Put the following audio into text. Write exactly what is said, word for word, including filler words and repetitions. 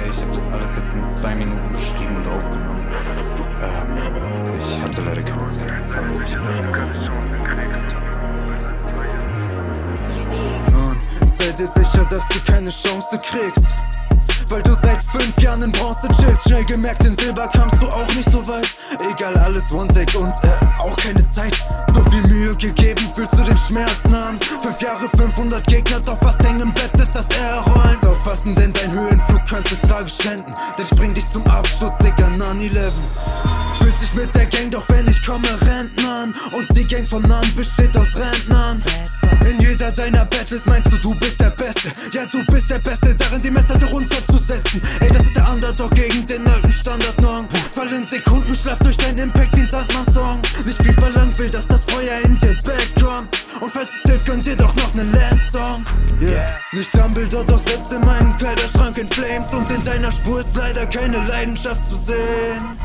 ey, ich habe das alles jetzt in zwei Minuten geschrieben und aufgenommen. Ähm, ich hatte leider keine Zeit, sorry. Und sei dir sicher, dass du keine Chance kriegst, weil du seit fünf Jahren in Bronze chillst. Schnell gemerkt, in Silber kamst du auch nicht so weit. Egal, alles One-Take und äh, auch keine Zeit. So viel Mühe gegeben, fühlst du den Schmerz nahen. Fünf Jahre, fünfhundert Gegner, doch was hängen im Bett ist das Airrollen. Aufpassen, denn dein Höhenflug könnte tragisch enden. Denn ich bring dich zum Absturz, Digga, nine eleven. Fühlt sich mit der Gang, doch wenn ich komme, Rentnern. Und die Gang von Nahen besteht aus Rentnern. In jeder deiner Battles meinst du, du bist der Beste. Ja, du bist der Beste, darin die Messlatte runterzusetzen. Ey, das ist der Underdog gegen den alten Standard-Nong. Fall in Sekundenschlaf durch deinen Impact wie ein Sandmann-Song. Nicht viel verlangt, will, dass das Feuer in dir backdrumpt. Und falls es hilft, gönnt dir doch noch nen Land-Song. Yeah. Nicht Dumbledore, doch selbst in meinem Kleiderschrank in Flames. Und in deiner Spur ist leider keine Leidenschaft zu sehen.